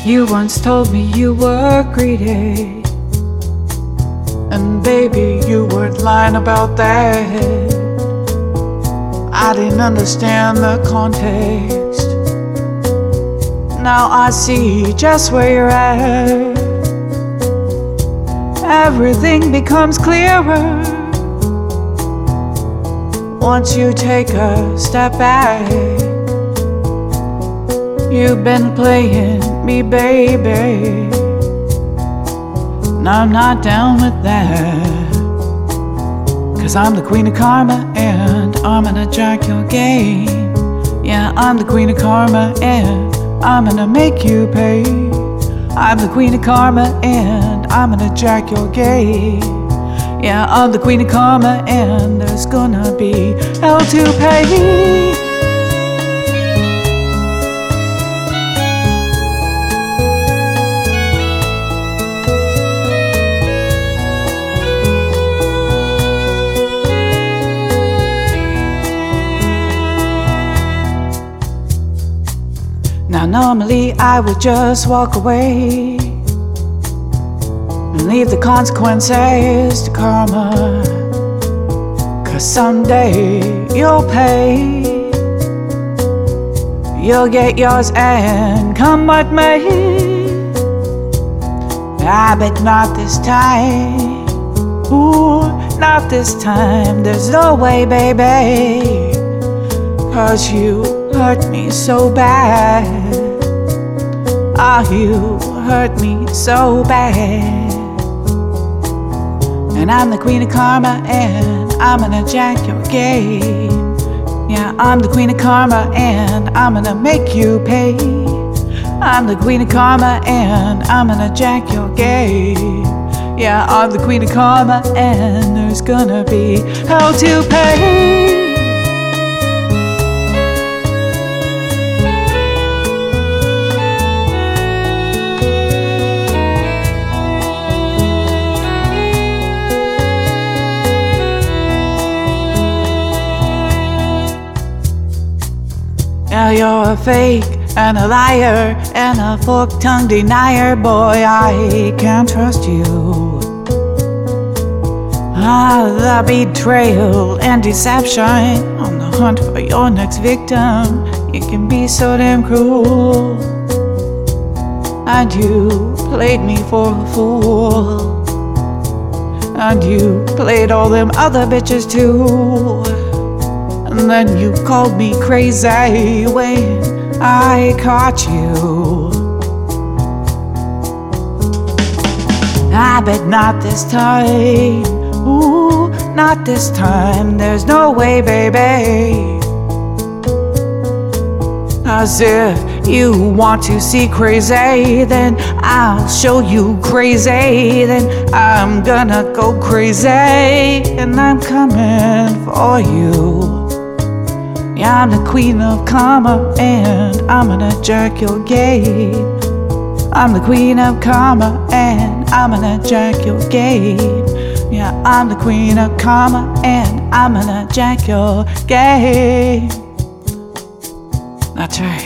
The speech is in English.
You once told me you were greedy, and baby, you weren't lying about that. I didn't understand the context. Now I see just where you're at. Everything becomes clearer once you take a step back. You've been playing me, baby, and I'm not down with that. 'Cause I'm the queen of karma and I'm gonna jack your game. Yeah, I'm the queen of karma and I'm gonna make you pay. I'm the queen of karma and I'm gonna jack your game. Yeah, I'm the queen of karma and there's gonna be hell to pay. Now normally I would just walk away and leave the consequences to karma. 'Cause someday you'll pay. You'll get yours and come what may. I bet not this time. Ooh, not this time. There's no way, baby. 'Cause you hurt me so bad. Ah, you hurt me so bad. And I'm the queen of karma and I'm gonna jack your game. Yeah, I'm the queen of karma and I'm gonna make you pay. I'm the queen of karma and I'm gonna jack your game. Yeah, I'm the queen of karma and there's gonna be hell to pay. Now you're a fake and a liar and a fork-tongued denier. Boy, I can't trust you. Ah, the betrayal and deception on the hunt for your next victim. You can be so damn cruel. And you played me for a fool. And you played all them other bitches too. And then you called me crazy when I caught you. I bet not this time. Ooh, not this time. There's no way, baby. 'Cause if you want to see crazy, then I'll show you crazy. Then I'm gonna go crazy and I'm coming for you. Yeah, I'm the queen of karma and I'm gonna jack your game. I'm the queen of karma and I'm gonna jack your game. Yeah, I'm the queen of karma and I'm gonna jack your game. That's right.